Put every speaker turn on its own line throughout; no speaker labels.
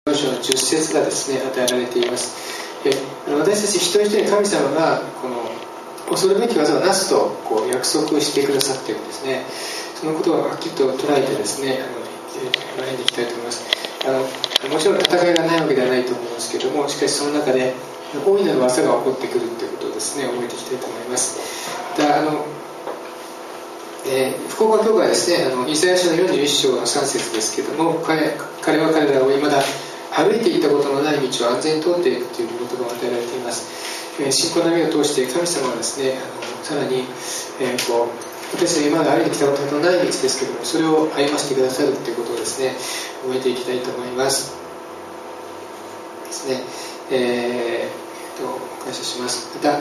4章の10節がですね、与えられています。私たち一人一人神様がこの恐るべき技をなすと約束してくださっているんですね。そのことをはっきりと捉えてですね、学んでいきたいと思います。もちろん戦いがないわけではないと思いますけれども、しかしその中で大いなる技が起こってくるということをですね、覚えていきたいと思います。また福岡教会はですね、イザヤ書の41章の3節ですけれども、彼は彼らを未だ歩いていったことのない道を安全に通っていくという言葉が与えられています。信仰の目を通して神様はですね、さらに、私たちが今まで歩いてきたことのない道ですけれども、それを歩ませてくださるということをですね、覚えていきたいと思いますですね。感謝します。また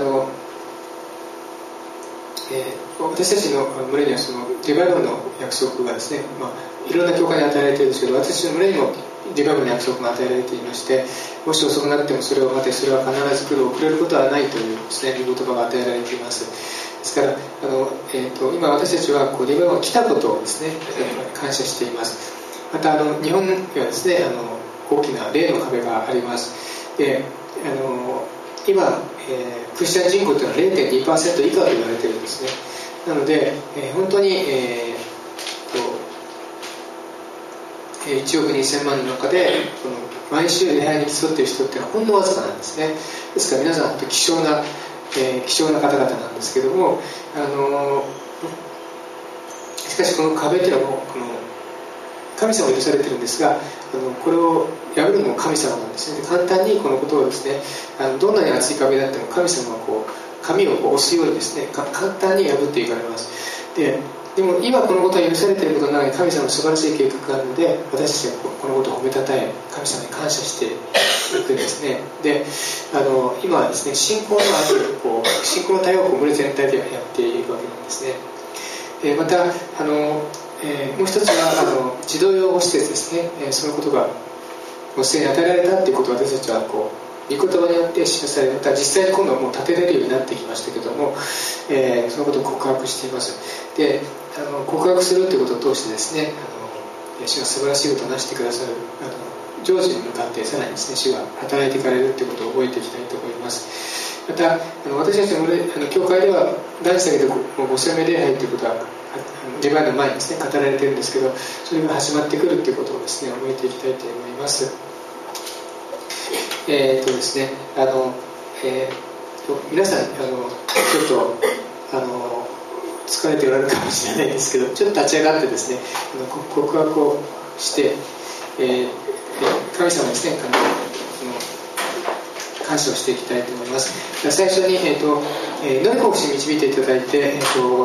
私たちの群れにはそのリバイバルの約束がですね、いろんな教会に与えられているんですけど、私たちの群れにもリバイバルの約束が与えられていまして、もし遅くなってもそれを待て、それは必ず来る、遅れることはないというですね、御言葉が与えられています。ですから今私たちはリバイバルが来たことをですね、感謝しています。また日本にはですね、大きな霊の壁があります。で今、クリスチャン人口というのは 0.2% 以下と言われているんですね。なので、本当に、1億2000万の中で毎週礼拝に競っている人っていうのはほんのわずかなんですね。ですから皆さん本当に希少な方々なんですけども、しかしこの壁というのは神様を許されているんですが、これを破るのも神様なんですね。簡単にこのことをですね、どんなに厚い壁であっても神様は紙を押すようにですね、簡単に破っていかれます。でも今このことが許されていることの中に神様の素晴らしい計画があるので、私たちはこのことを褒めたたえ、神様に感謝していくんですね。で今はですね、信仰の信仰の対応を群れ全体でやっているわけなんですね。でまたもう一つは児童養護施設ですね、そのことがごすでに与えられたということを私たちは御言葉によって示され、また実際に今度はもう建てれるようになってきましたけども、そのことを告白しています。で告白するということを通してですね、主が素晴らしいことをなしてくださる成就に向かってさらにですね、主が働いていかれるということを覚えていきたいと思います。また私たちの教会では男子だけで5000名礼拝ということはリバイバルの前にですね語られているんですけど、それが始まってくるということをですね覚えていきたいと思います。ですね、皆さんちょっと疲れておられるかもしれないですけど、ちょっと立ち上がってですね告白をして、神様にですね感謝をしていきたいと思います。最初にノリコフ氏に導いていただいて、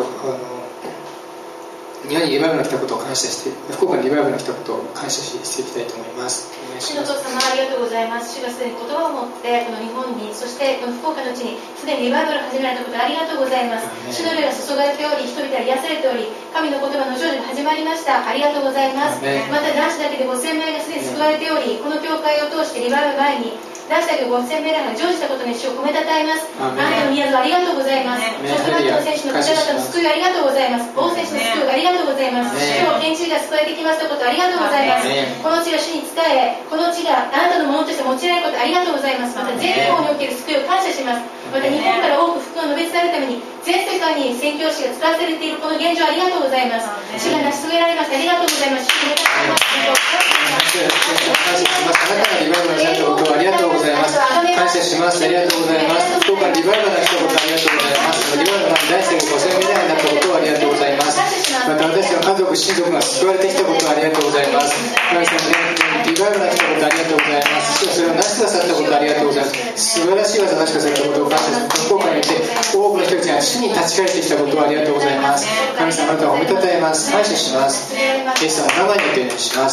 日本にリバイバルが来たことを感謝して、福岡にリバイバルが来たことを感謝していきたいと思います。
主の父様、ありがとうございます。主がすでに言葉を持ってこの日本に、そしてこの福岡の地にすでにリバイバルを始められたことありがとうございます。主の霊が注がれており、人々は癒されており、神の言葉の成就が始まりました。ありがとうございます。また男子だけで5000名がすでに救われており、この教会を通してリバイバル前に男子だけ5000名が成就したことに主を褒めたたえます。あなたの宮座ありがとうございます。ソフトバンクの選手の方々の救いありがとうございます。王選手の救いありがとうございます。今日現地が救われてきましたことありがとうございます。この地が主に仕え、この地があなたのものとして用いられることありがとうございます。また全方における救いを感謝します。また日本から多く福を述べ伝えるために全世界に宣教師が使わされているこの現状ありがとうございます。主が成し遂げられました。ありがとうございます。主が
あなたがリバイバルになったことをありがとうございます。感謝します。ありがとうございます。福岡にリバイバルが来たことをありがとうございます。リバイバルが大生が5000名になったことをありがとうございます。また私の家族、親族が救われてきたことをありがとうございます。神様にリバイバルが来たことをありがとうございます。それをなしてくださったことをありがとうございます。素晴らしい技をなしてくださったことを感謝します。福岡にいて多くの人たちが主に立ち返ってきたことをありがとうございます。神様あなたを褒めたたえます。感謝します。イエス様の名前によってお願いします。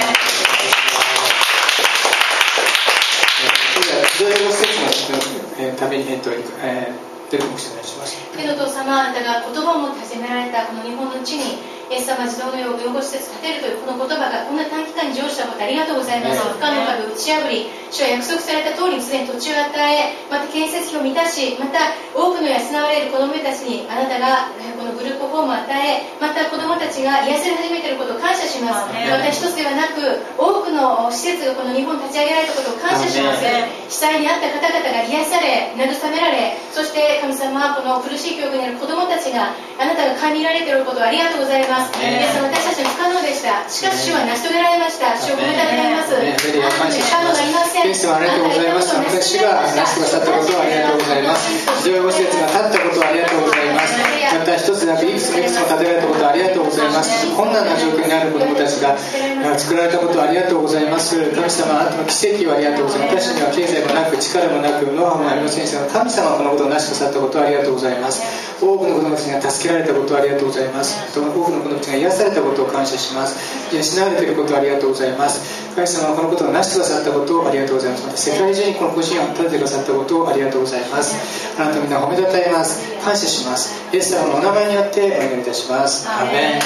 児童養護施設のために出てもお願いします。
天の父様、あなたが言葉を持って始められたこの日本の地にイエス様、児童養護施設を建てるというこの言葉がこんな短期間に成就したことありがとうございます。不可能壁を打ち破り、主は約束された通りにすでに土地を与え、また建設費を満たし、また多くの養われる子どもたちにあなたがこのこのグループホームを与え、また子どもたちが癒され始めていることを感謝します。また一つではなく、多くの施設がこの日本に立ち上げられたことを感謝します。被災に遭った方々が癒され、慰められ、そして神様はこの苦しい境遇にある子どもたちがあなたが感じられていることをありがとうございます。イエス様、私たちに不可能でした。しかし主は成し遂げられました。主を褒めたたえます。あなたに不可能がありません。
イエス様ありがとうございます。私が成しくださったことをありがとうございます。非常にご施設が立ったことをありがとうございます。また一つなくいくつもいくつも建てられたことをありがとうございます。困難な状況にある子どもたちが作られたことをありがとうございます。神様、あなたの奇跡をありがとうございます。私には経済もなく力もなくノウハウもありませんが、神様はこのことを成しくださったことをありがとうございます。多くの子どもたちが助けられたことをありがとうございます。多くの子どもたちが癒されたことを感謝します。養われていることをありがとうございます。神様はこのことを成してくださったことをありがとうございます。また世界中にこの個人を立ててくださったことをありがとうございます。あなたみんな褒めたたえます。感謝します。イエス様のお名前によってお願いいたします。アーメン。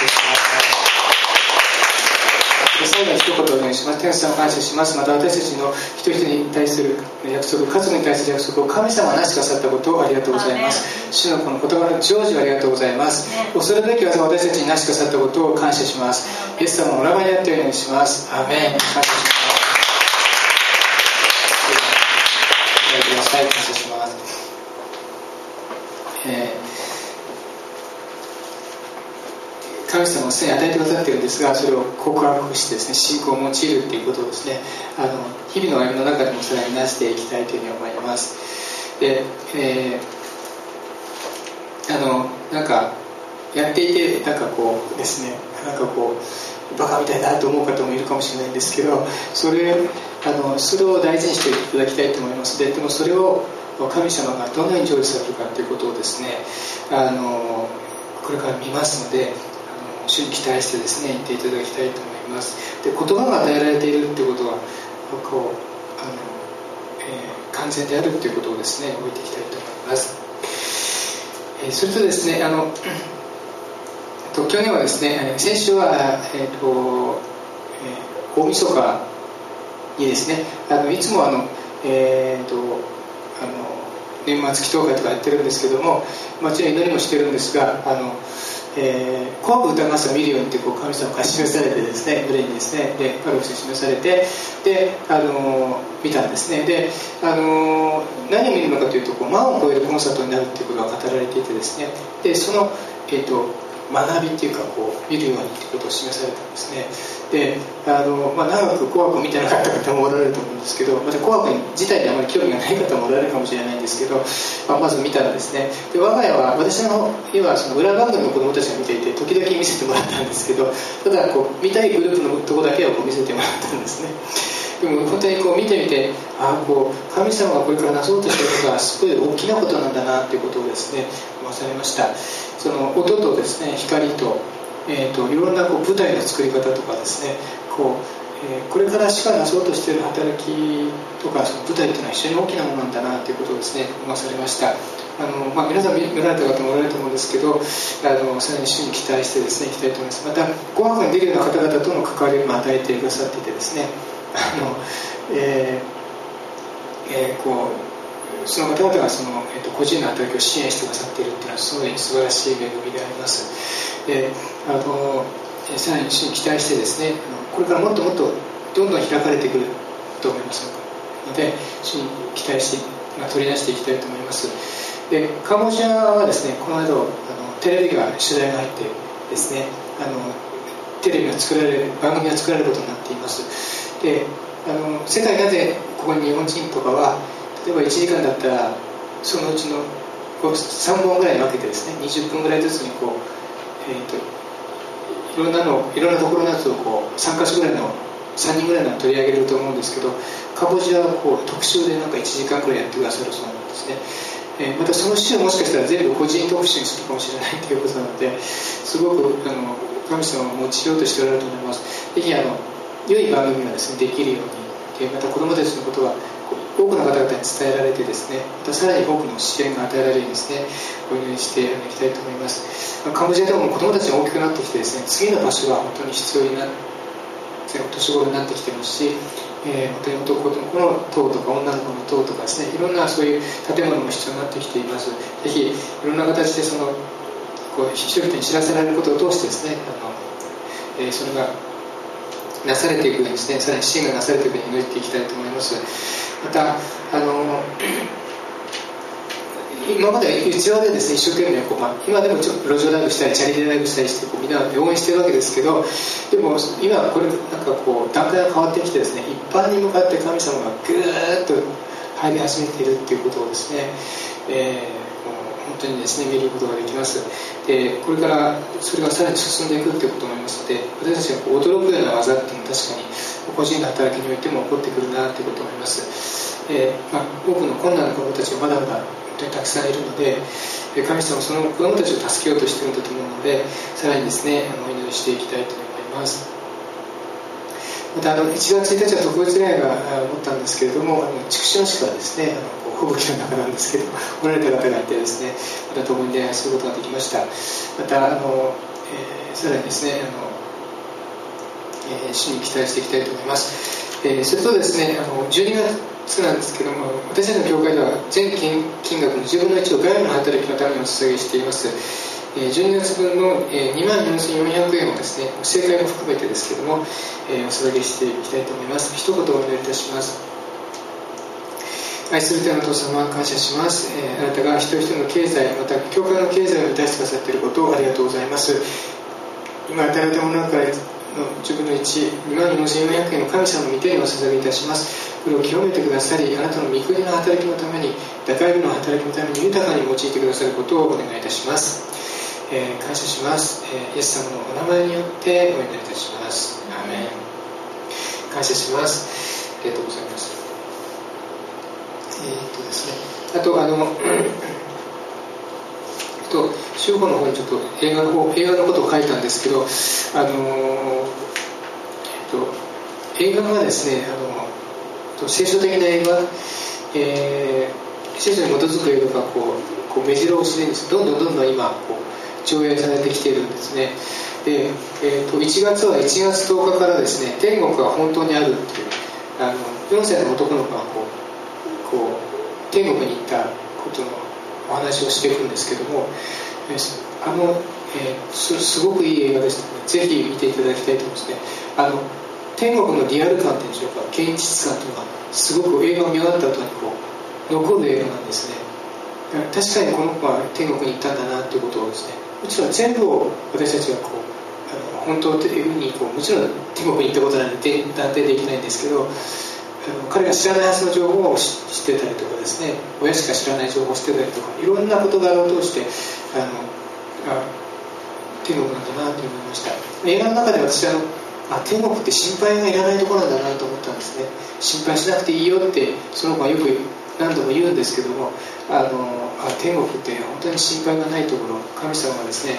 最後に一言お願いします。天使様を感謝します。また私たちの一人一人に対する約束、家族に対する約束を神様がなしてくださったことをありがとうございます。主のこの言葉の成就をありがとうございます。恐るべき技を私たちになしてくださったことを感謝します。イエス様のお名前によってお願いします。アーメン。感謝します。お願いください。感謝します。神様はすでに与えてくださっているんですが、それを告白してですね、信仰を用いるということをですね、日々の歩みの中でもそれになしていきたいというふうに思います。で、なんかやっていてなんかこうですね、なんかこうバカみたいだと思う方もいるかもしれないんですけど、それを大事にしていただきたいと思います。でもそれを神様がどのように成就されるかということをですね、これから見ますので、主に期待してですね、言っていただきたいと思います。で、言葉が与えられているということはこう完全であるということをですね、覚えていきたいと思います。それとですね、去年はですね、先週は、大晦日にですね、いつも年末祈祷会とかやってるんですけども、もちろん祈りもしてるんですが、紅白歌合戦を見るようにってこう神様から示されてですね、胸にですね、でパロフィスに示されて、で見たんですね。で何を見るのかというと、万を超えるコンサートになるということが語られていてですね、でその学びっていうか見るようにということを示されたんですね。で長く紅白を見てなかった方もおられると思うんですけど、また紅白自体であまり興味がない方もおられるかもしれないんですけど、まず見たらですね、で我が家は私の家はその裏番組の子どもたちが見ていて時々見せてもらったんですけど、ただ見たいグループのところだけを見せてもらったんですね。でも本当に見てみて、神様がこれからなそうとしていることはすごい大きなことなんだなということをですね思わされました。その音とですね、光と、いろんな舞台の作り方とかですね、これから主がなそうとしている働きとか、その舞台というのは非常に大きなものなんだなということをですね思わされました。皆さん見られた方もおられると思うんですけど、さらに主に期待してですねいきたいと思います。また紅白に出るような方々との関わりを与えてくださっていてですね、その方々が個人の働きを支援してくださっているというのはすごい素晴らしい恵みであります。でさらに主に期待してですね、これからもっともっとどんどん開かれてくると思いますので、主に期待して取り出していきたいと思います。でカンボジアはですね、この間テレビが取材が入ってですね、テレビが番組が作られることになっています。で世界なぜここに日本人とかは例えば1時間だったらそのうちの3本ぐらいに分けてですね、20分ぐらいずつにいろんなところのやつを3カ所ぐらいの3人ぐらいの取り上げると思うんですけど、カンボジアは特集で1時間ぐらいやってくださるそうなんですね。またその週もしかしたら全部個人特集にするかもしれないということなので、すごく神様を用いようとしておられると思います。ぜひ良い番組がですねできるように、また子どもたちのことが多くの方々に伝えられてですね、またさらに多くの支援が与えられるようにですねお祈りしていきたいと思います。カンボジアでも子どもたちが大きくなってきてですね、次の場所が本当に必要になって年頃になってきてますし、本当に男の子の塔とか女の子の塔とかですね、いろんなそういう建物も必要になってきています。ぜひいろんな形で人々に知らせられることを通してですね、それがなされていくようにですね、さらに支援がなされていくように祈っていきたいと思います。また今まで内側でですね、一生懸命今でもちょっと路上ライブしたりチャリティーライブしたりしてみんな応援してるわけですけど、でも今これなんか段階が変わってきてですね、一般に向かって神様がぐーっと入り始めているっていうことをですね、本当にですね見ることができます。でこれからそれがさらに進んでいくということもありますので、私たちが驚くような技っていうのは確かに個人の働きにおいても起こってくるなということを思います。多くの困難な子どもたちがまだまだ本当にたくさんいるので、神様はその子どもたちを助けようとしているんだと思うので、さらにですねお祈りしていきたいと思います。また1月1日は特別礼拝が思ったんですけれども、筑紫野市からですね吹雪の中なんですけどおられた方がいてですね、また共に礼拝することができました。またさらにですね主に期待していきたいと思います。それとですね12月なんですけども、私たちの教会では全金額の10分の1を外部の働きのためにお捧げしています。12月分の24,400円をですね、正解も含めてですけども、お捧げしていきたいと思います。一言お願いいたします。愛する天のお父様、感謝します。あなたが一人一人の経済、また教会の経済を満たしてくださっていることをありがとうございます。今与えられたものの中からの10分の1、24,400円を神様の御手にお捧げいたします。これを清めてくださり、あなたの御国の働きのために、打開部の働きのために豊かに用いてくださることをお願いいたします。感謝します。イエス様のお名前によってお祈りいたします。アーメン。感謝します。ありがとうございます。ですね、あと週報の方にちょっと映画のことを書いたんですけど、映画はですね聖書的な映画、聖書に基づく映画が目白押しでどんどん今上映されてきているんですね。で、1月は1月10日からですね、天国は本当にあるっていう4歳の男の子が天国に行ったことのお話をしていくんですけども、すごくいい映画ですので、ぜひ見ていただきたいと思いますね。天国のリアル感というんでしょうか、現実感というのがすごく映画を見終わった後に残る映画なんですね。確かにこの子は天国に行ったんだなということをですね、もちろん全部を私たちが本当というふうにもちろん天国に行ったことなんで断定できないんですけど、彼が知らないはずの情報を知ってたりとかですね、親しか知らない情報を知ってたりとか、いろんな事柄を通して天国なんだなと思いました。映画の中で私天国って心配がいらないところなんだなと思ったんですね。心配しなくていいよってその子はよく何度も言うんですけども、天国って本当に心配がないところ、神様がですね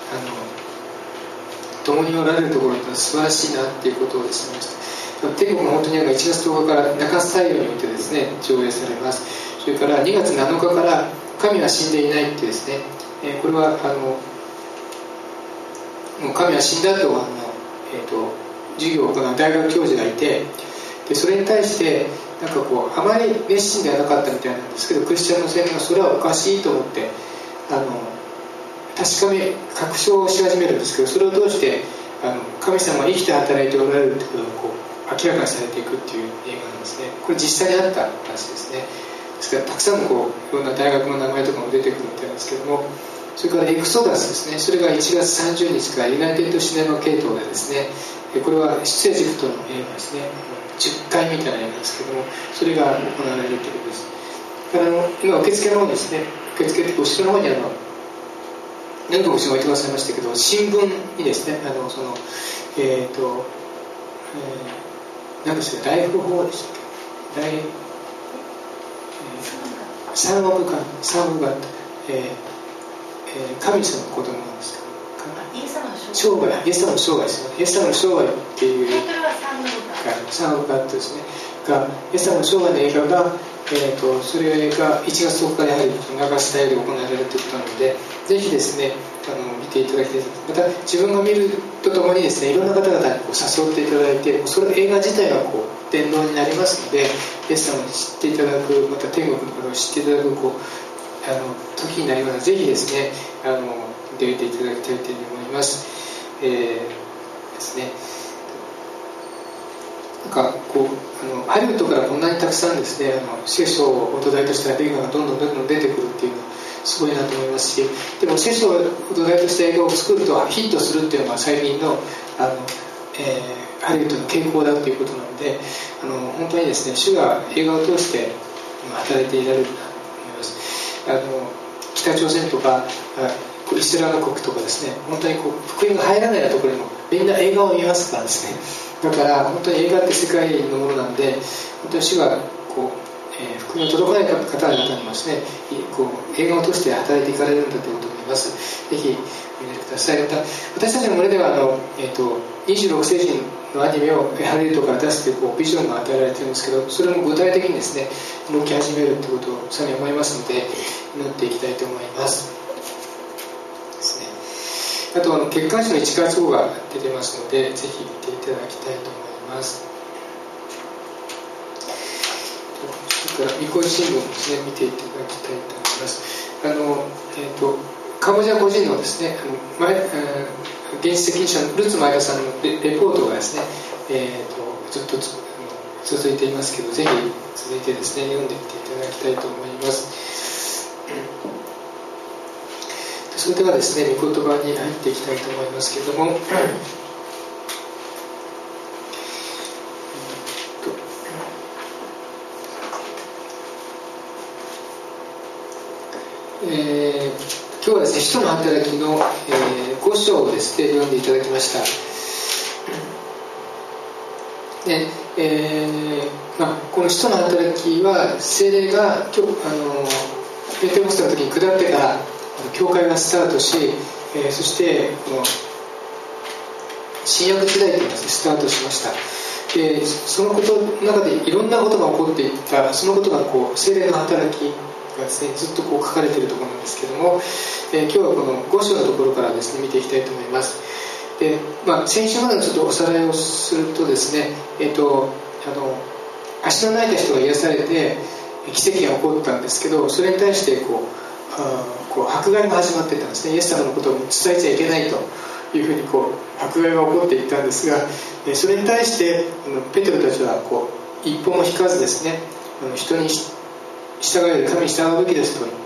共におられるところって素晴らしいなっていうことをですね、天国も本当に1月10日から中洲太陽においてですね上映されます。それから2月7日から神は死んでいないっていうですね、これはもう神は死んだと授業を行う大学教授がいて、でそれに対してあまり熱心ではなかったみたいなんですけど、クリスチャンの青年がそれはおかしいと思って確証をし始めるんですけど、それを通して神様は生きて働いておられるということを明らかにされていくっていう映画なんですね。これ実際にあった話ですね。ですからたくさんのいろんな大学の名前とかも出てくるみたいなんですけども、それからエクソダスですね、それが1月30日からユナイテッドシネマ系統でですね、これは出エジプトの映画ですね、10回みたいな映画ですけども、それが行われるということです。今受付の方にですね、受付って後ろの方に何度も後ろに置いてくださいましたけど、新聞にですね何でしたっけ、ライフ法でしたっけ、サーム・オブ・ガッド、神様の子供なんですか、イエス様の生涯ですよね。イエス様の生涯っていうサーム・オブ・ガッドですねが、イエス様の生涯の映画が、それが1月10日でやはり中洲太陽で行われるということなので、ぜひですね見ていただきたいです。また自分が見るとともにですね、いろんな方々に誘っていただいて、それ映画自体が伝道になりますので、イエス様に知っていただく、また天国のことを知っていただく時になりますので、ぜひですね出ていただきたいというふうに思います。ですね。なんかこうハリウッドからこんなにたくさんですね聖書を土台とした映画がどんどん出てくるっていうのはすごいなと思いますし、でも聖書を土台とした映画を作るとヒットするっていうのは最近のハリウッドの傾向だということなので、本当にですね主が映画を通して働いていられるなと思います。北朝鮮とかイスラム国とかですね、本当にこう福音が入らないようなところにもみんな映画を見ますからですね。だから本当に映画って世界のものなので、本当に主がこう、福音を届かない方々にもですねこう映画を通して働いていかれるんだということを思います。ぜひお見てください。また私たちの群れでは26世紀のアニメをハリウッドから出すというビジョンが与えられているんですけど、それも具体的にですね動き始めるということをさらに思いますので祈っていきたいと思いますですね。あと月刊誌の1月号が出てますのでぜひ見ていただきたいと思います。それから三越新聞ですね見ていただきたいと思います。カンボジア個人のですね現実責任者のルツ前田さんのレポートがですね、ずっと続いていますけど、ぜひ続いてですね読んでいっていただきたいと思います。それではですね御言葉に入っていきたいと思いますけれども、今日はですね使徒の働きの、5章をですね読んでいただきました。でこの使徒の働きは聖霊がペテコステの時に下ってから教会がスタートし、そしてこの新約時代というのがスタートしました。でそのことの中でいろんなことが起こっていった、そのことが聖霊の働きがですねずっと書かれているところなんですけども、今日はこの5章のところからですね見ていきたいと思います。で先週までのちょっとおさらいをするとですね、足の泣いた人が癒されて奇跡が起こったんですけど、それに対して迫害が始まっていったんですね。イエス様のことを伝えちゃいけないというふうに迫害が起こっていったんですが、それに対してペテロたちは一歩も引かずですね、人に従うより神に従うべきですと言って、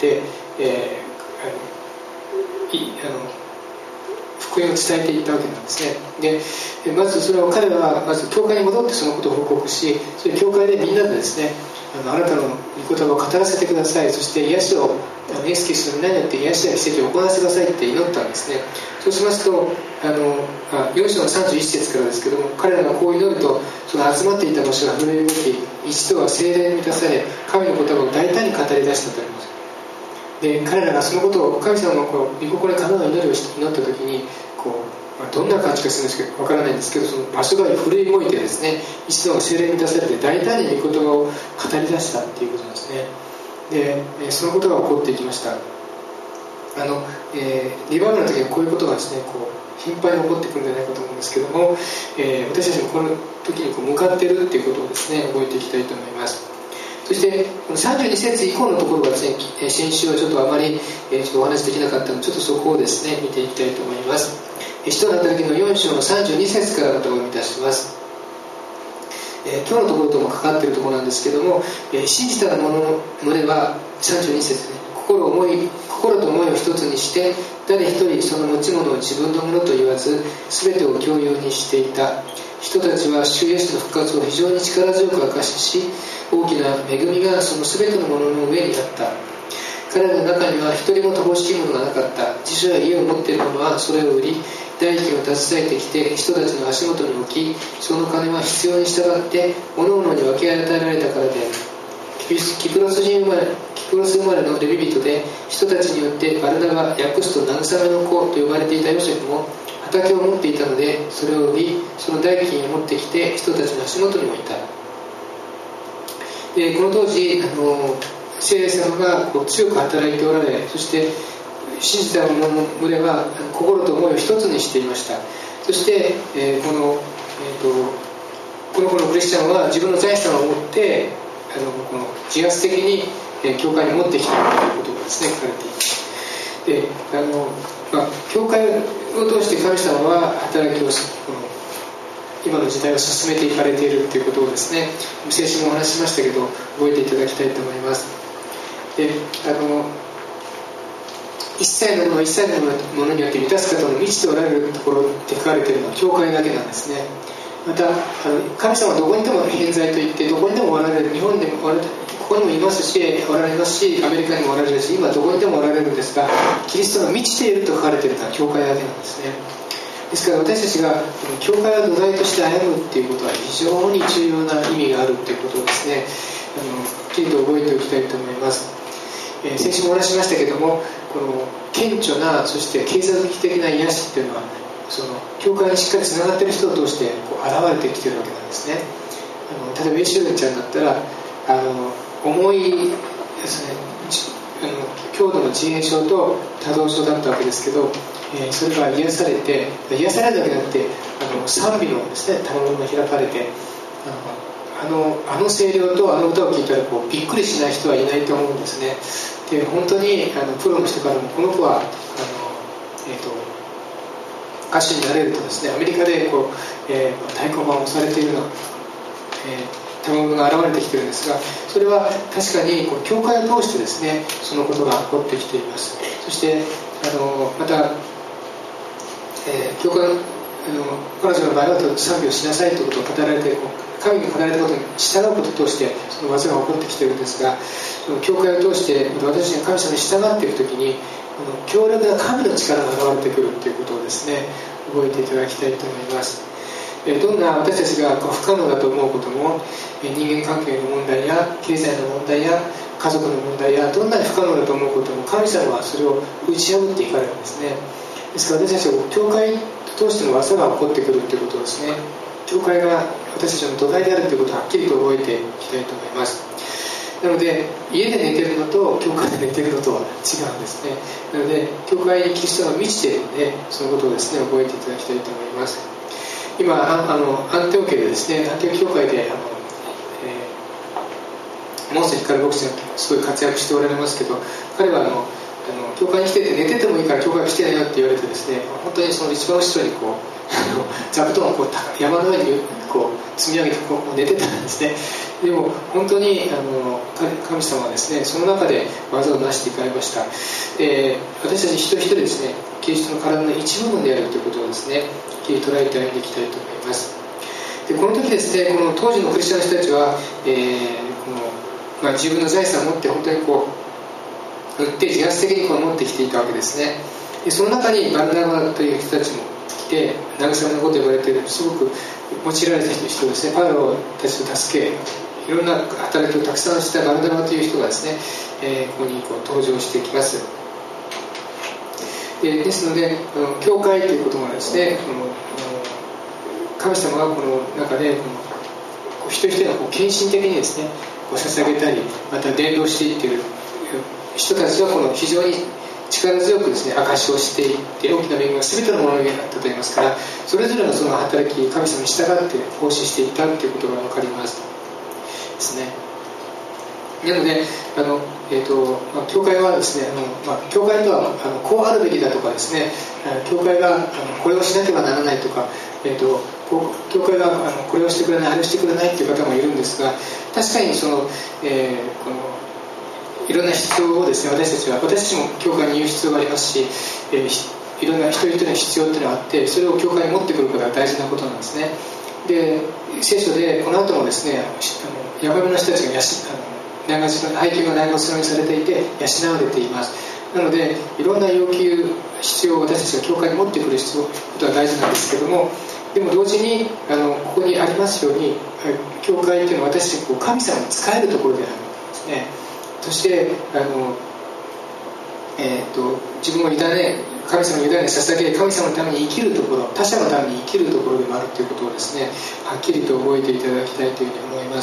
福音を伝えていったわけなんですね。でまずそれを彼らはまず教会に戻ってそのことを報告し、それ教会でみんなでですねあなたの御言葉を語らせてください、そして癒しをイエス・キリストの皆によって癒しや奇跡を行わせてくださいって祈ったんですね。そうしますと4章の31節からですけども、彼らがこう祈るとその集まっていた場所が震え動き、一度は聖霊に満たされ神の言葉を大胆に語り出したとあります。で彼らがそのことを神様の御心にかなう祈りを祈った時にどんな感じがするんですけどわからないんですけど、その場所が震え動いてですね一度は聖霊に満たされて大胆に御言葉を語り出したっていうことなんですね。でそのことが起こっていきました。リバイバルの時にこういうことがですね頻繁に起こってくるんじゃないかと思うんですけども、私たちもこの時に向かっているっていうことをですね覚えていきたいと思います。そして32節以降のところがですね先週はちょっとあまりちょっとお話できなかったのでちょっとそこをですね見ていきたいと思います。使徒の働きの4章の32節からまたお読みいたします。今日のところともかかっているところなんですけども、信じた者の群れは32節ね、心と思いを一つにして誰一人その持ち物を自分のものと言わず全てを共有にしていた。人たちは主イエスの復活を非常に力強く証しし、大きな恵みがその全てのものの上にあった。彼らの中には一人も乏しきものがなかった。自所や家を持っている者はそれを売り代金を携えてきて人たちの足元に置き、その金は必要に従って各々に分け与えられたからである。キプロス生まれのレビ人で、人たちによってバルナバ訳すと慰めの子と呼ばれていたヨセフも畑を持っていたので、それを売りその代金を持ってきて人たちの足元に置いた。でこの当時聖霊様が強く働いておられ、そして信じた者の群れは心と思いを一つにしていました。そして、この子のクリスチャンは自分の財産を持ってこの自発的に教会に持ってきたということがですね書かれています。 で教会を通して神様は働きを今の時代を進めていかれているということをですね、先週もお話ししましたけど覚えていただきたいと思います。で一切のもの一切のものによって満たす方の満ちておられるところって書かれているのは教会だけなんですね。また神様はどこにでも偏在といってどこにでもおられる、日本でもここにもいますしおられますし、アメリカにもおられるし、今どこにでもおられるんですが、キリストが満ちていると書かれているのは教会だけなんですね。ですから私たちが教会を土台として歩むっていうことは非常に重要な意味があるということをですね、きちんと覚えておきたいと思います。先週もお話ししましたけども、この顕著なそして経済的な癒しっていうのはその教会にしっかりつながっている人を通して現れてきているわけなんですね。例えばエシュレンちゃんだったら重いですね、強度の自閉症と多動症だったわけですけど、それが癒されるだけじゃなくて賛美のですね賜が開かれてあの声量とあの歌を聴いたらびっくりしない人はいないと思うんですね。で本当にプロの人からもこの子は歌手になれるとですね、アメリカで太鼓判をされているの賜が現れてきているんですが、それは確かに教会を通してですねそのことが起こってきています。そしてまた、教会彼女の場合は賛美をしなさいということを語られて神に語られたことに従うことを通してその技が起こってきているんですが、教会を通して私たちが神様に従っていくときに強力な神の力が現れてくるということをですね覚えていただきたいと思います。どんな私たちが不可能だと思うことも人間関係の問題や経済の問題や家族の問題やどんなに不可能だと思うことも神様はそれを打ち破っていかれるんですね。ですから私たちは教会を通しての技が起こってくるということをですね、教会が私たちの土台であるということをはっきりと覚えていきたいと思います。なので家で寝てるのと教会で寝てるのとは違うんですね。なので教会にキリストが満ちているのでそのことをですね覚えていただきたいと思います。今アンテオ家でですね、アンテオ教会でモンセ光牧師がすごい活躍しておられますけど、彼は教会に来てて寝ててもいいから教会に来てないよって言われてですね、本当にその一番後ろに座布団を山の上に積み上げて寝てたんですね。でも本当に神様はですねその中で技を成していかれました。私たち一人一人ですねキリストの体の一部分であるということをですね切り捉えて歩んでいきたいと思います。でこの時ですね、この当時のクリスチャンの人たちは、自分の財産を持って本当に売って自発的に持ってきていたわけですね。でその中にバルナバという人たちも来て、慰めのことを言われているすごく用いられた人ですね、パウロたちと助けいろんな働きをたくさんしたバルナバという人がですね、ここに登場してきます。ですので教会ということがですね神様がこの中で一人一人が献身的にですね捧げたりまた伝道していっている人たちは非常に力強くですね証しをしていって大きな恵みが全てのものになったと言いますから、それぞれのその働き神様に従って奉仕していったということが分かりますですね。なので教会はですね教会とはこうあるべきだとかですね、教会がこれをしなければならないとか、教会がこれをしてくれないあれをしてくれないという方もいるんですが、確かにいろんな必要をですね私たちも教会に言う必要がありますし、いろんな一人一人の必要っていうのがあって、それを教会に持ってくることが大事なことなんですね。で聖書でこの後もですねヤコブの人たちが配給が長年にされていて養われています。なのでいろんな要求必要を私たちが教会に持ってくることは大事なんですけども、でも同時にここにありますように教会というのは私たち神様に仕えるところであるんですね。そして自分を委ね神様に委ね捧げ神様のために生きるところ、他者のために生きるところでもあるということをですねはっきりと覚えていただきたいというふうに思います。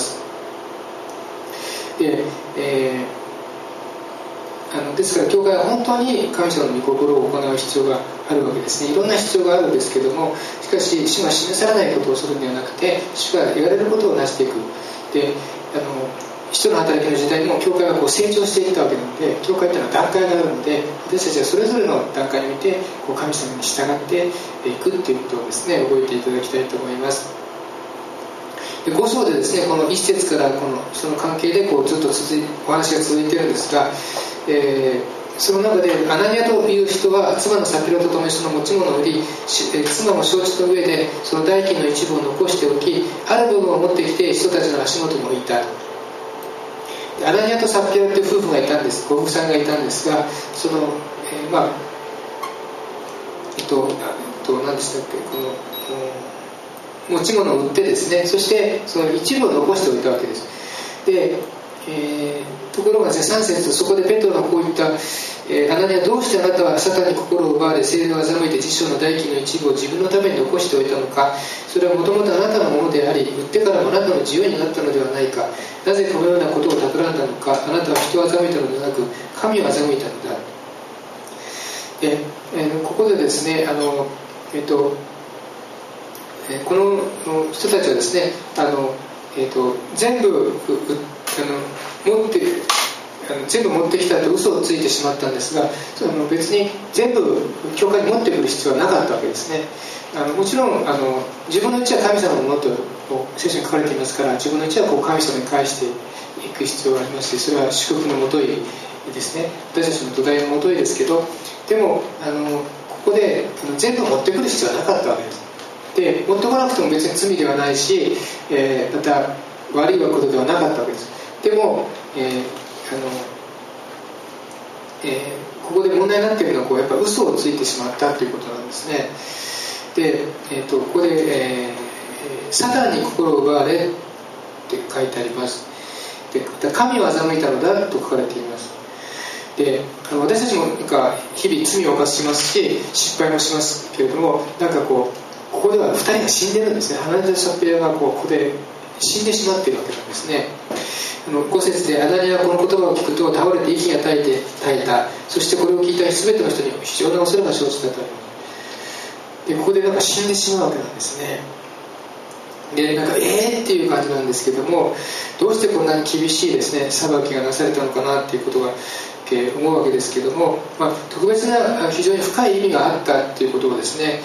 ですから教会は本当に神様の御心を行う必要があるわけですね。いろんな必要があるんですけども、しかし主が示されないことをするのではなくて主が言われることをなしていく。で使徒の働きの時代も教会が成長していったわけなので、教会というのは段階があるので、私たちはそれぞれの段階において神様に従っていくということをですね、覚えていただきたいと思います。で5章でですね、この1節からその関係でずっとお話が続いているんですが、その中でアナニアという人は妻のサピロと共にその持ち物を売り、妻も承知の上でその代金の一部を残しておき、ある部分を持ってきて人たちの足元に置いた。アナニアとサピロという夫婦がいたんです、ご夫婦さんがいたんですが、その、何でしたっけ、持ち物を売ってですね、そしてその一部を残しておいたわけです。で、ところがですね、3節、そこでペトロがこう言った、アナニア、どうしてあなたはサタンに心を奪われ、聖霊を欺いて辞書の代金の一部を自分のために残しておいたのか。それはもともとあなたのものであり、売ってからもあなたの自由になったのではないか。なぜこのようなことを企んだのか。あなたは人を欺いたのではなく、神を欺いたのだ。ここでですね、この人たちはですね、全部全部持ってきたと嘘をついてしまったんですが、別に全部教会に持ってくる必要はなかったわけですね。もちろん自分のうちは神様のものと聖書に書かれていますから、自分のうちは神様に返していく必要がありますし、それは祝福のもといですね、私たちの土台のもといですけど、でもここで全部持ってくる必要はなかったわけです。で、持ってこなくても別に罪ではないし、また悪いことではなかったわけです。でも、ここで問題になっているのはやっぱ嘘をついてしまったということなんですね。で、ここで、サタンに心を奪われって書いてあります。で、神を欺いたのだと書かれています。で、私たちも日々罪を犯しますし、失敗もしますけれども、ここでは2人が死んでるんですね。アナニアとサピラがここで死んでしまっているわけなんですね。5節で、アナニアはこの言葉を聞くと倒れて息が絶えた。そしてこれを聞いた全ての人に非常な恐れが生じたとあります。で、ここで死んでしまうわけなんですね。で、っていう感じなんですけども、どうしてこんなに厳しいですね裁きがなされたのかなっていうことが思うわけですけども、特別な非常に深い意味があったっていうことをですね、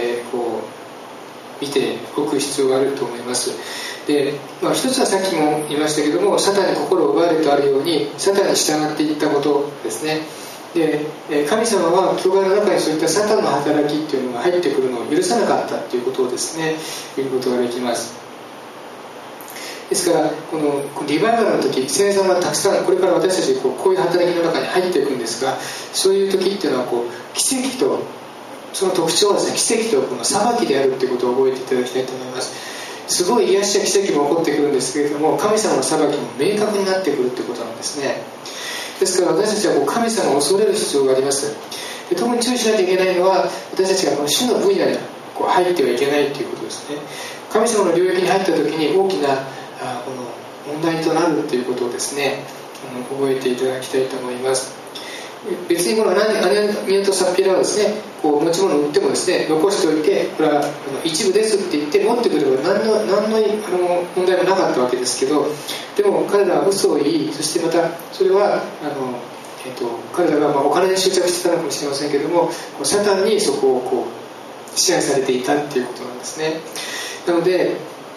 見ておく必要があると思います。で、一つはさっきも言いましたけども、サタンに心を奪われるとあるように、サタンに従っていったことですね。で、神様は教会の中にそういったサタンの働きっていうのが入ってくるのを許さなかったということをですね、見ることができます。ですから、このリバイバルの時、聖霊様はたくさんこれから私たちこういう働きの中に入っていくんですが、そういう時っていうのは奇跡と、その特徴はですね、奇跡と裁きであるということを覚えていただきたいと思います。すごい癒しや奇跡も起こってくるんですけれども、神様の裁きも明確になってくるということなんですね。ですから私たちは神様を恐れる必要があります。で、特に注意しなきゃいけないのは、私たちがこの主の分野に入ってはいけないということですね。神様の領域に入った時に大きなこの問題となるということをですね、覚えていただきたいと思います。別にこのアナニアとサピラはですね、持ち物を売ってもですね、残しておいて、これは一部ですって言って持ってくれば何の問題もなかったわけですけど、でも彼らは嘘を言い、そしてまたそれは彼らがお金に執着してたのかもしれませんけども、サタンにそこを支配されていたっていうことなんですね。なので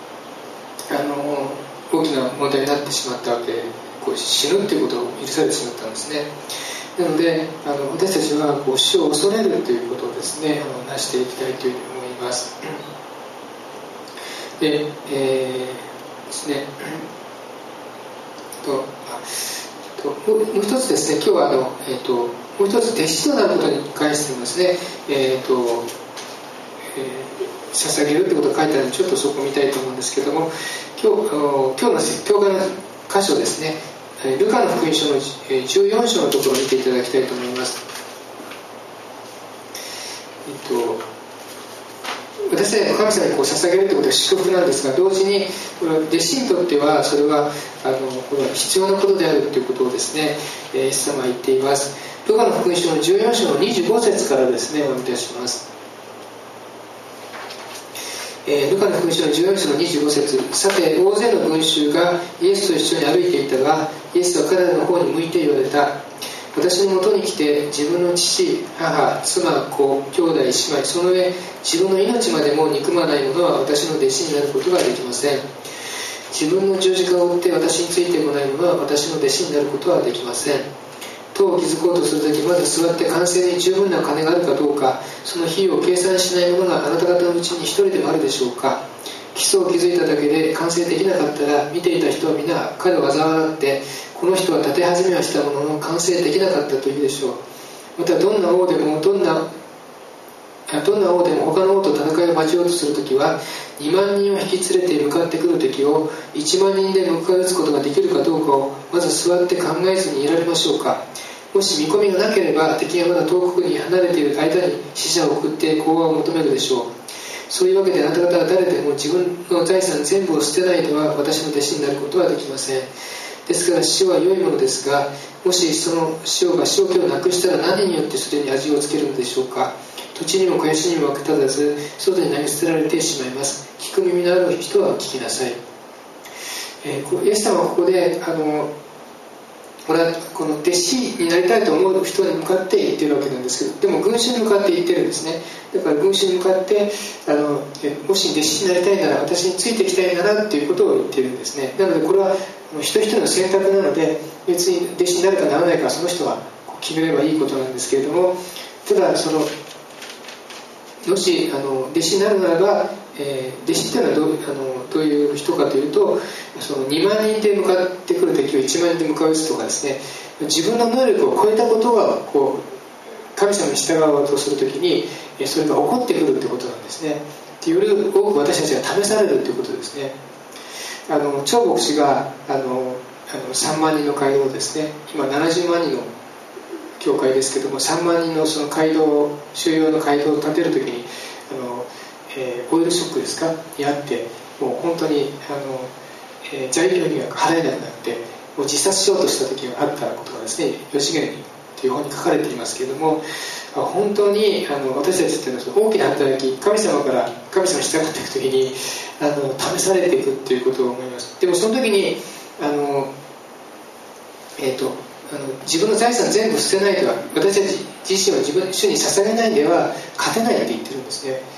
大きな問題になってしまったわけで、死ぬっていうことを許されてしまったんですね。なので私たちは死を恐れるということをですね、なしていきたいというふうに思います。で、ですね、もう一つですね、今日はもう一つ弟子となることに関してもですね、捧げるということが書いてあるので、ちょっとそこを見たいと思うんですけども、今日の教会の箇所ですね、ルカの福音書の14章のところを見ていただきたいと思います。私たちが神様に捧げるということは祝福なんですが、同時にこれは弟子にとってはそれはこれは必要なことであるということをですね、イエス様は言っています。ルカの福音書の14章の25節からですね、お読みいたします。 ルカの福音書の14章の25節、さて大勢の群衆がイエスと一緒に歩いていたが、イエスは彼らの方に向いて言われた。私のもとに来て自分の父、母、妻、子、兄弟、姉妹、その上自分の命までも憎まない者は私の弟子になることができません。自分の十字架を追って私についてこない者は私の弟子になることはできません。塔を築こうとするとき、まず座って完成に十分な金があるかどうか、その費用を計算しない者があなた方のうちに一人でもあるでしょうか。基礎を築いただけで完成できなかったら、見ていた人は皆彼を嘲笑って、この人は建て始めはしたものの完成できなかったと言うでしょう。またどんな王でも他の王と戦いを交えようとするときは、2万人を引き連れて向かってくる敵を1万人で迎え撃つことができるかどうかをまず座って考えずにいられましょうか。もし見込みがなければ、敵がまだ遠くに離れている間に死者を送って講和を求めるでしょう。そういうわけであなた方は誰でも自分の財産全部を捨てないでは私の弟子になることはできません。ですから塩は良いものですが、もしその塩が塩気をなくしたら何によってそれに味をつけるのでしょうか。土地にも肥やしにも分け立たず、外に投げ捨てられてしまいます。聞く耳のある人は聞きなさい。イエス様はここでこの弟子になりたいと思う人に向かって言ってるわけなんですけど、でも群衆に向かって言ってるんですね。だから群衆に向かってもし弟子になりたいなら、私についてきたいならっていうことを言ってるんですね。なのでこれは一人一人の選択なので、別に弟子になるかならないかはその人は決めればいいことなんですけれども、ただもし弟子になるならば、弟子っていうのはどういう人かというと、その2万人で向かってくる敵を1万人で向かうとかですね、自分の能力を超えたことが神様に従おうとするときにそれが起こってくるということなんですね。より多く私たちが試されるということですね。張牧師が3万人の街道をですね、今70万人の教会ですけども、3万人のその街道、収容の街道を建てるときにオイルショックですかにあって、もう本当に材料費が払えなくなってもう自殺しようとした時があったことがですね、吉源という本に書かれていますけれども、本当に私たちというのは大きな働き、神様に従っていく時に試されていくということを思います。でもその時に自分の財産全部捨てないでは、私たち自身を主に捧げないでは勝てないって言ってるんですね。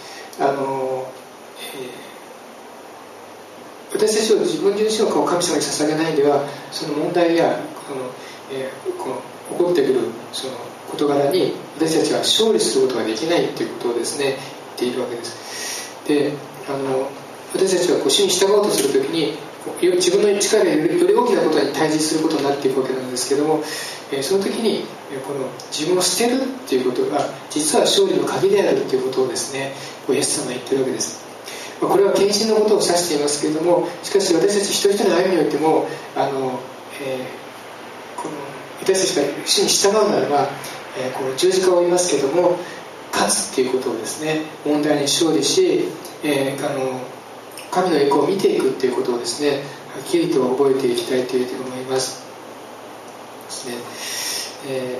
私たちを自分自身を神様に捧げないでは、その問題や起こってくるその事柄に私たちは勝利することができないということをですね言っているわけです。で私たちは主に従おうとするときに自分の力でより大きなことに対峙することになっていくわけなんですけども、その時に自分を捨てるっていうことが実は勝利の鍵であるということをですね、イエス様は言ってるわけです。これは献身のことを指していますけれども、しかし私たち一人一人の歩みにおいても私たちが主に従うならば、この十字架を追いますけれども、勝つっていうことをですね、問題に勝利し、神の栄光を見ていくっていうことをですね、はっきりと覚えていきたいというふうに思いますですね。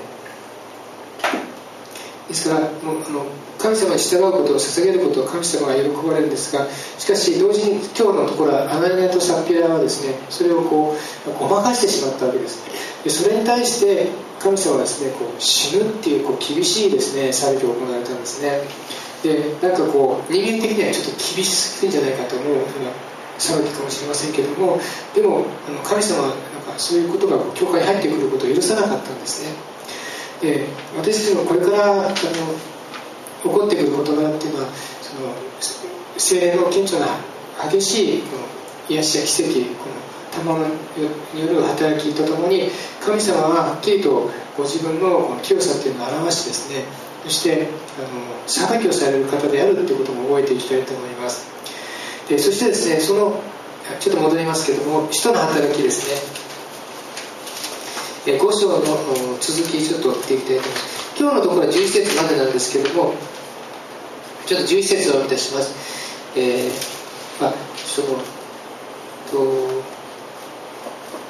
ですから神様に従うことを捧げることを神様が喜ばれるんですが、しかし同時に今日のところはアナニアとサッピラはですね、それをごまかしてしまったわけです。でそれに対して神様はですね、死ぬっていう厳しいですね裁きを行われたんですね。でなんか人間的にはちょっと厳しすぎるんじゃないかと思うような裁きかもしれませんけれども、でも神様はなんかそういうことが教会に入ってくることを許さなかったんですね。で私たちもこれから起こってくる事柄っていうのは、聖霊の顕著な激しい癒しや奇跡、賜物による働きとともに、神様ははっきりとご自分の清さというのを表しですね、そして裁きをされる方であるということも覚えていきたいと思います。でそしてですね、ちょっと戻りますけども、使徒の働きですね、5章の続きちょっと追っていきたいと思います。今日のところは11節までなんですけれども、ちょっと11節をお見出します。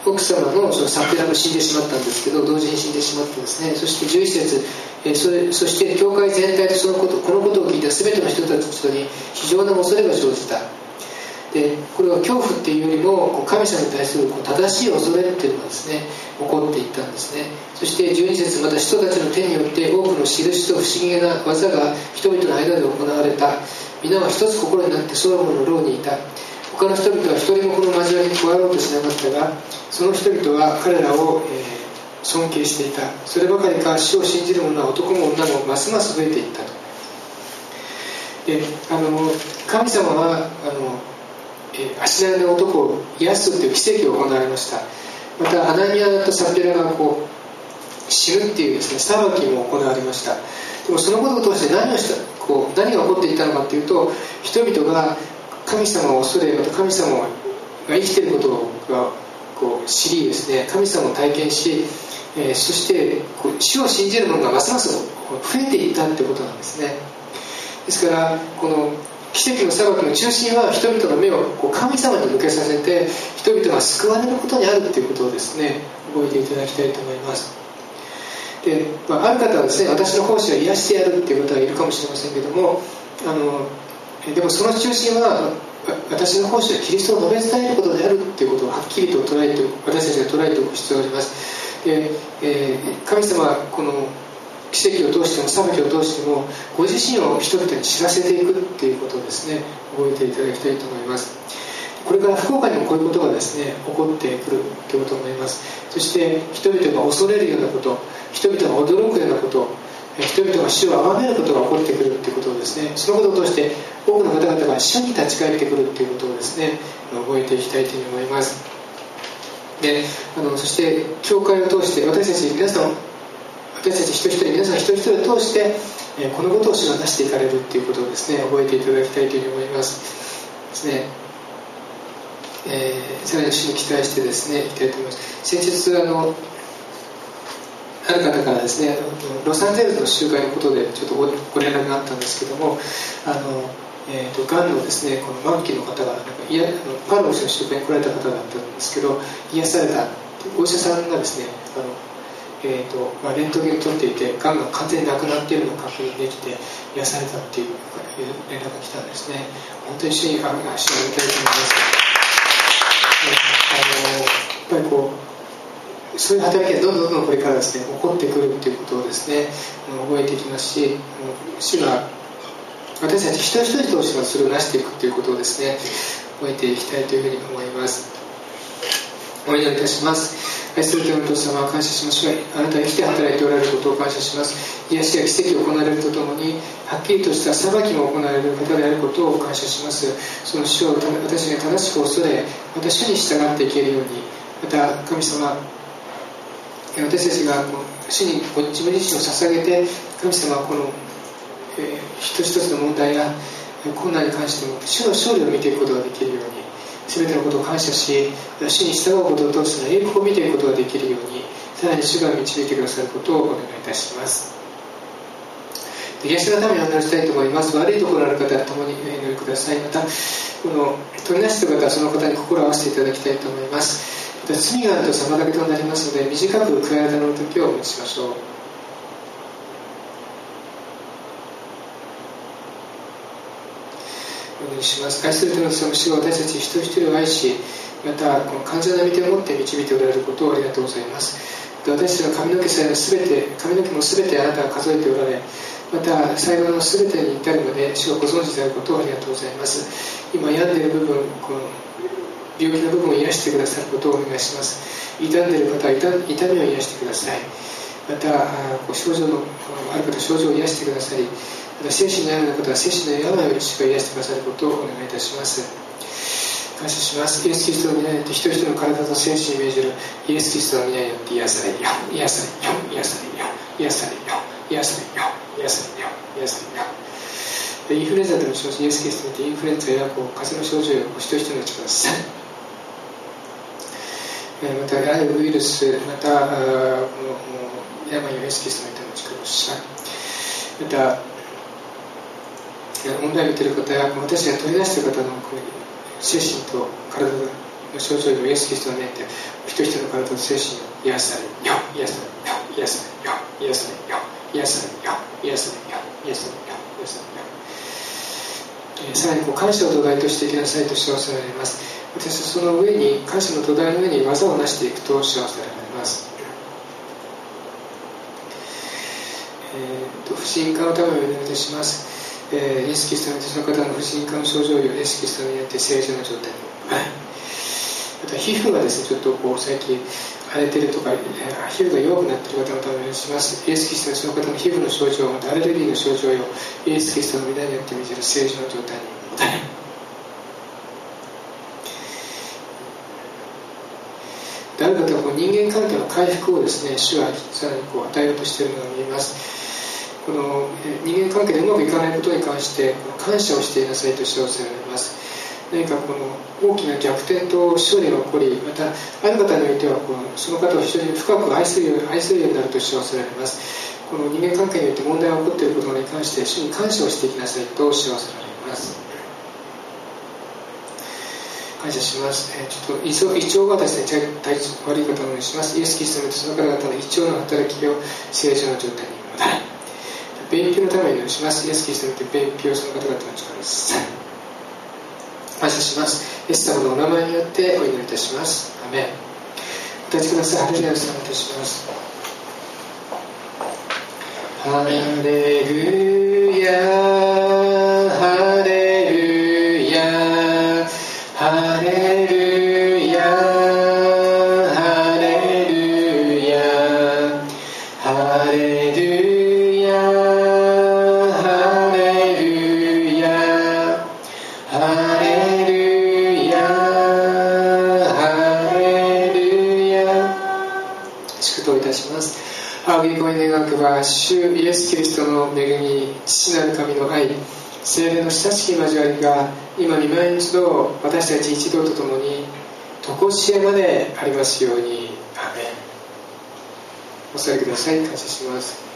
奥様のそのサプテラも死んでしまったんですけど、同時に死んでしまったんですね。そして11節、そして教会全体でこのことを聞いた全ての人たちに非常な恐れが生じた。でこれは恐怖っていうよりも神様に対する正しい恐れっていうのがですね起こっていったんですね。そして12節、また人たちの手によって多くの印と不思議げな技が人々の間で行われた。皆は一つ心になってソロモンの牢にいた。他の人々は一人もこの交わりに加わろうとしなかったが、その人々は彼らを、尊敬していた。そればかりか主を信じる者は男も女もますます増えていったと。で神様は足長の男を癒すという奇跡を行われました。またアナニアとサピラが死ぬっていうですね裁きも行われました。でもそのことを通して何が起こっていったのかというと、人々が神様を恐れ、また神様が生きていることが知りですね、神様を体験し、そして主を信じる者がますます増えていったということなんですね。ですからこの奇跡の裁きの中心は人々の目を神様に向けさせて人々が救われることにあるということをですね覚えていただきたいと思います。で、ある方はですね、私の奉仕は癒してやるっていう方がいるかもしれませんけども、でもその中心は私の奉仕はキリストを述べ伝えることであるということをはっきりと私たちが捉えておく必要があります。で、神様はこの奇跡を通しても裁きを通してもご自身を人々に知らせていくっていうことをですね覚えていただきたいと思います。これから福岡にもこういうことがですね起こってくるということを思います。そして人々が恐れるようなこと、人々が驚くようなこと、人々が主を崇めることが起こってくるということをですね、そのことを通して多くの方々が主に立ち返ってくるということをですね覚えていきたいと思います。でそして教会を通して私たち一人一人皆さん一人一人を通してこのことを主が出していかれるということをですね覚えていただきたいというふうに思いますですね。さらに主に期待してですねいきたいと思います。先日ある方からですねロサンゼルスの集会のことでちょっとご連絡があったんですけども、がんのですねこの末期の方がパロの集会に来られた方だったんですけど、癒されたお医者さんがですねレントゲンを取っていてがんが完全になくなっているのを確認できて癒されたっていう連絡が来たんですね。本当に主にありがたいと思います。やっぱりそういう働きがどんどんこれからですね起こってくるということをですね覚えていきますし、主が私たち一人一人としてそれを成していくということをですね覚えていきたいというふうに思います。お祈りいたします。愛する天のお父様、感謝しましょう。あなたが生きて働いておられることを感謝します。癒しや奇跡を行われるとともにはっきりとした裁きも行われる方であることを感謝します。その主を私が正しく恐れ、また主に従っていけるように、また神様、私たちが主に自分自身を捧げて、神様はこの、一つ一つの問題や困難に関しても主の勝利を見ていくことができるように、全てのことを感謝し、主に従うことを通しての栄光を見ていくことができるように、さらに主が導いてくださることをお願いいたします。癒しのためにお祈りしたいと思います。悪いところのある方は共にお祈りください。またこの取りなしている方はその方に心を合わせていただきたいと思います。また罪があると妨げとなりますので、短く悔い改めの時をお待ちしましょう。お願いします。愛する天の父様、主が私たち一人一人を愛し、またこの完全な御手を持って導いておられることをありがとうございます。私たちの髪の毛さえも全て、髪の毛も全てあなたが数えておられ、また細胞の全てに至るまで主がご存知であることをありがとうございます。今病んでいる部分、この病気の部分を癒してくださることをお願いします。傷んでいる方は痛みを癒してください。また症状のある方は症状を癒してくださり、また精神の病の方は精神の病を主が癒してくださることをお願いいたします。感謝します。イエス・キリストの皆によって一人一人の体と精神に命じるイエス・キリストの皆によって癒されよ、癒されよ、癒されよ、癒されよ、癒されよ、癒されよ、癒されよ。インフルエンザとの症状、イエス・キリストによってインフルエンザや風邪の症状を一人一人の力をさまたあらゆるウイルス、また病をイエス・キリストによっての力をさまたオンラインを見ている方や私が取り出している方の精神と体が象徴よイエス・キリストの面で人々の体と精神を癒されよ、癒されよ、癒されよ、癒されよ、癒されよ、癒されよ、癒されよ、癒されよ。さらに感謝を土台としていきなさいと称せられます。私はその上に、感謝の土台の上に技を成していくと称せられます。不信化のためをお願いいたします。イエス・キリストによってその方の不信化の症状をイエス・キリストによって正常な状態に、また皮膚がですねちょっと最近荒れてるとか、皮膚が弱くなっている方のためにお願いします。イエス・キリストにその方の皮膚の症状、またアレルギーの症状をイエス・キリストの皆によって見せる正常な状態に、ある方は人間関係の回復をですね、主はさらに与えようとしているのが見えます。この人間関係でうまくいかないことに関して感謝をしていなさいと称せられます。何かこの大きな逆転と勝利が起こり、またある方においてはその方を非常に深く愛するようになると称せられます。この人間関係において問題が起こっていることに関して主に感謝をしていきなさいと称せられます。感謝します。ちょっと胃腸がですね、体調悪い方をお願いします。イエス・キリストによってその方々の胃腸の働きを正常な状態に戻る。便秘のためにお願いします。イエス・キリストによって便秘をその方々の力です。感謝します。イエス様のお名前によってお祈りいたします。アメン。お立ちください。ハレルヤを賛美いたします。ハレルヤ、ハレルヤ、ハレルヤ、ハレルヤ、ハレルヤ、ハレルヤ、ハレルヤ、ハレルヤ。祝祷いたします。仰ぎ声願くば主イエス・キリストの恵み、父なる神の愛、聖霊の親しき交わりが今御前一度私たち一同とともに常しえまでありますように。アーメン。お座りください。感謝します。